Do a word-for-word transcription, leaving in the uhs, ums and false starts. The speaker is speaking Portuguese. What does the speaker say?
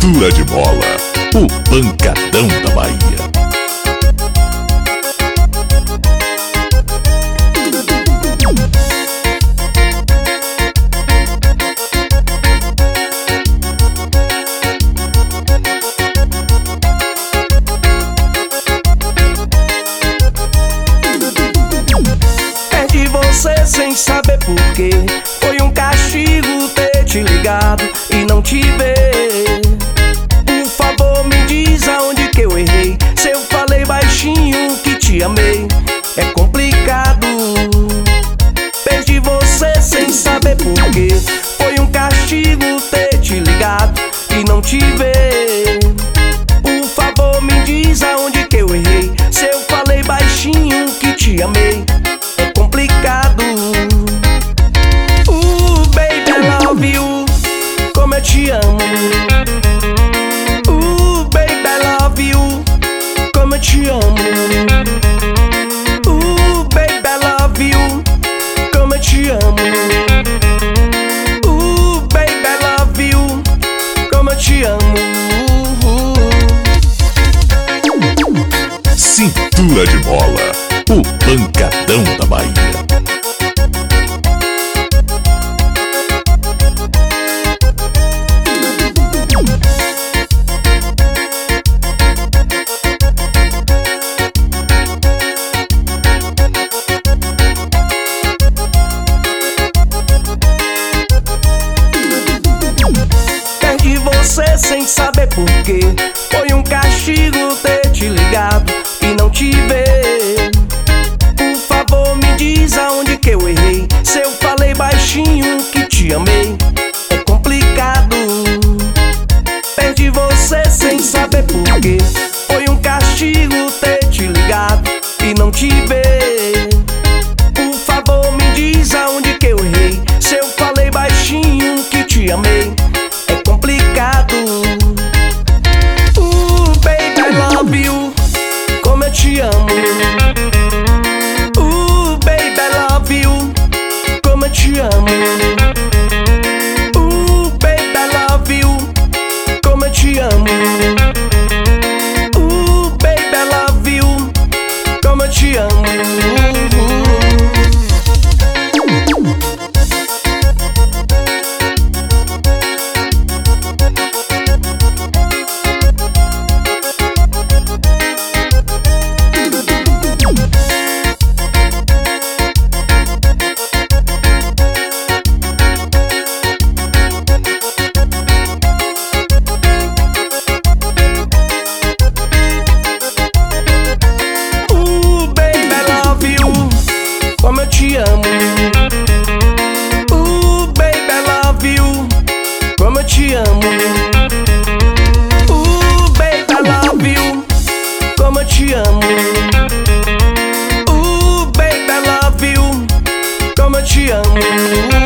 Cintura de Mola, o pancadão da Bahia. Perdi você sem saber porquê. Foi um castigo ter te ligado e não te ver. Por favor, me diz aonde que eu errei. Se eu falei baixinho que te amei, é complicado. Perdi você sem saber porquê. Foi um castigo ter te ligado e não te ver. Por favor, me diz aonde que eu errei. Se eu falei baixinho que te amei, é complicado. Uh, baby, I love you, como eu te amo. Uh, baby, I love you, como eu te amo. Uh, baby, I love you, como eu te amo. Uh, baby, I love you, como eu te amo. Cintura de Mola, o pancadão da Bahia. Perdi você sem saber porquê. Foi um castigo ter te ligado e não te ver. Por favor, me diz aonde que eu errei. Se eu falei baixinho que te amei, é complicado. Perdi você sem saber porquê. Foi um castigo ter te ligado e não te ver. Por favor, me diz aonde que eu errei. Se eu falei baixinho que te amei, é complicado. Uh, baby, I love you, como eu te amo. Uh, baby, I love you, como eu te amo. Uh, baby, I love you, como eu te amo. Uh, baby, I love you, como eu te amo. Como eu te amo. Uh, baby, I love you, como eu te amo. Uh, baby, I love you, como eu te amo. Uh, baby, I love you, como eu te amo.